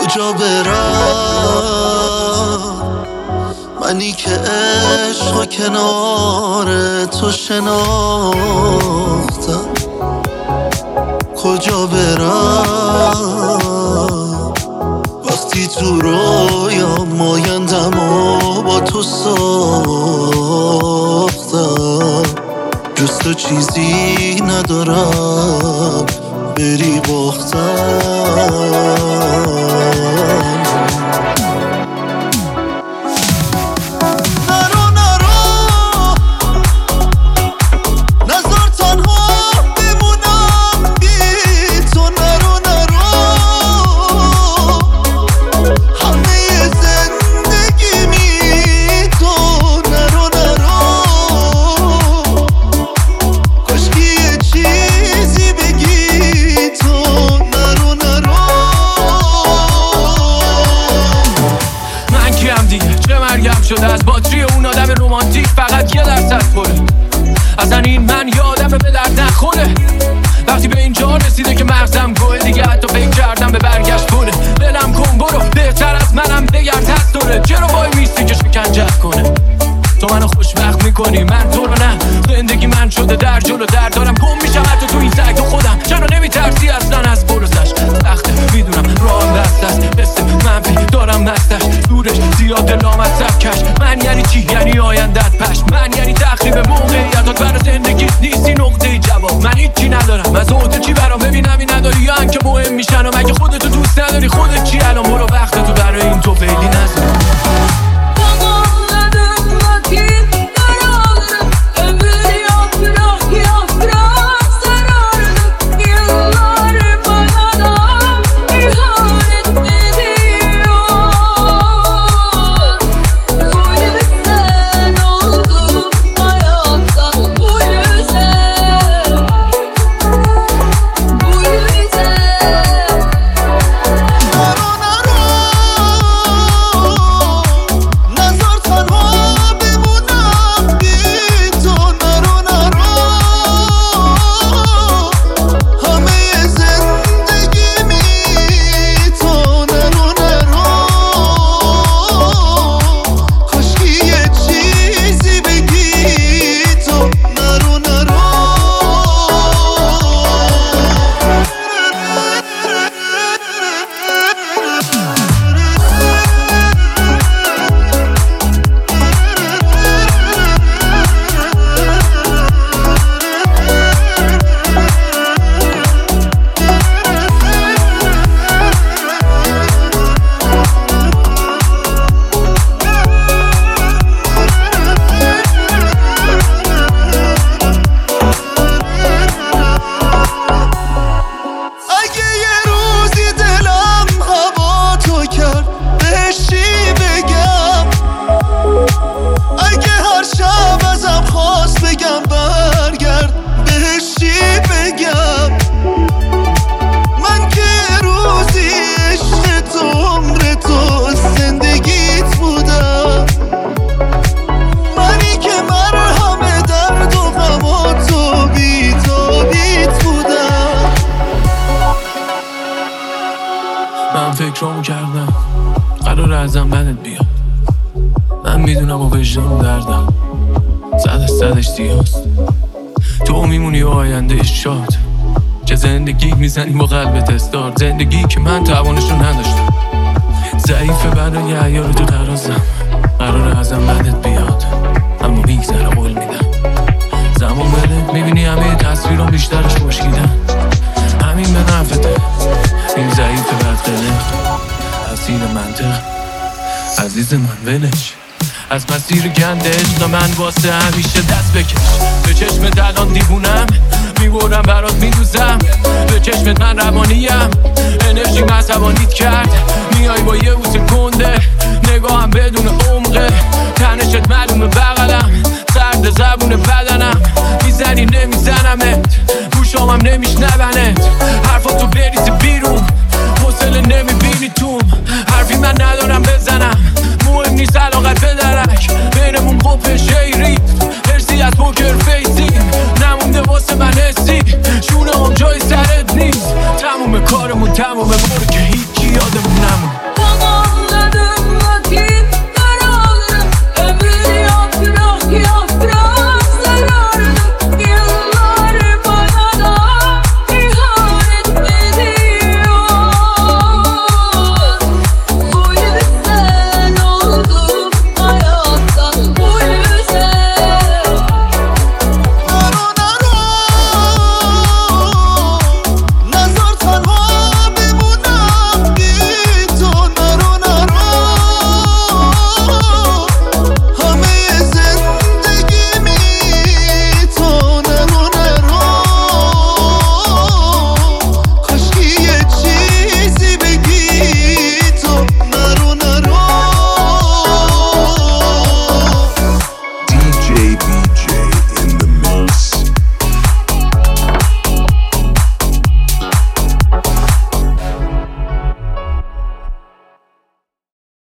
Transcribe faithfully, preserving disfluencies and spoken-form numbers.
کجا برم منی که عشق و کنار تو شناختم؟ کجا برم وقتی تو رویا مایندم و با تو ساختم؟ جز تو چیزی ندارم بری باختم. شده از باتری اون آدم رومانتیک فقط یه درصد پره. اصلا این من یه آدم به درد نخوره. وقتی به اینجا رسیده که مغزم گوه دیگه حتی فکر کردم به برگشت کنه. بلم کن برو بهتر از منم بگرد هست داره. چرا وای میستی که شکنجت کنه؟ تو منو خوشبخت میکنی من تو رو نه. زندگی من شده در جلو در دارم گم میشم حتی تو این سگ تو خودم. چرا نمیترسی اصلا از پروسش؟ سخته میدونم راهم دست است قصه منفی دارم مستش دورش زیاد لامصب کش. من یعنی چی؟ یعنی آیندت پشت. من یعنی تخریب موقعیتات برای زندگی نیستی نقطه جواب. من هیچی ندارم از عهده چی برام ببینم این نداری یا هم که مهم میشن و مگه خودتو دوست نداری؟ خودت چی الان برو وقتتو برای این تو فعلی نذار. من فکرامو کردم قرار ازم بدت بیاد. من میدونم و وجدان دردم صد صدش سیاست. تو میمونی و آینده شاد چه زندگی میزنی با قلبت استار. زندگی که من توانشو نداشتم ضعیفه برای عیار تو درازم. قرار ازم بدت بیاد اما میگذره قول میدم. زمان بده میبینی همه تصویرام بیشترش خوشگیدن. همین به نفته این ضعیف بدقله اسیر منطق عزیز من ولش. از مسیر گند عشق من واسه همیشه دست بکش. به چشمت الان دیوونم میبرم برات میدوزم. به چشمت من روانیم انرژی عصبانیت کرد. میای با یه بوسه کنده نگاهم بدون عمقه. تنشت معلومه بغلم سرد زبون بدنم. میزنی نمیزنمت گوشامم نمیشنونت. حرفا